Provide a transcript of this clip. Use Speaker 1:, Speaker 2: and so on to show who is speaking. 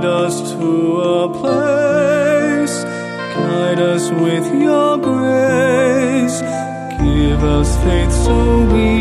Speaker 1: guide us to a place. Guide us with your grace. Give us faith so we